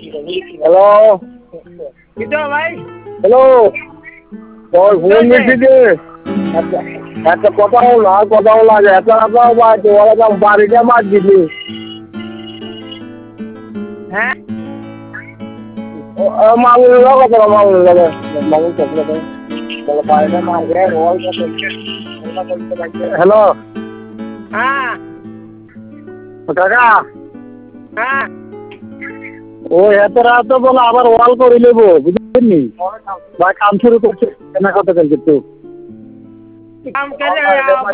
hello কিতো ভাই hello তোর phone দিচ্ছি যে একটা কথা হলো আর কথাও লাগে একটা কথাও বাড়ছে ওরা তো বাড়িটা মার দিবি হ্যাঁ মামুন লাগে তোরা মামুন লাগে মামুন চকলে বলে বাড়িটা মারবে রোল হ্যালো হ্যাঁ কাকা হ্যাঁ ওই এত রাত বলে আবার ওয়াল করে নেবো বুঝলি বা কাম শুরু করছে কেনা কথা কিন্তু কাম করে